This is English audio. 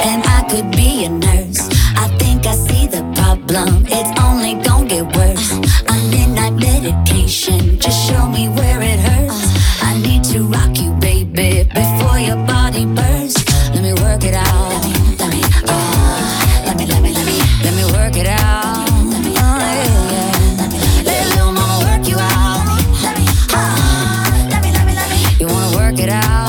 and I could be a nurse. I think I see the problem, it's only gonna get worse. A midnight medication, just show me where it hurts. I need to rock you, baby, before your body bursts. Let me work it out. Let me work it out. Let little mama work you out. You wanna work it out?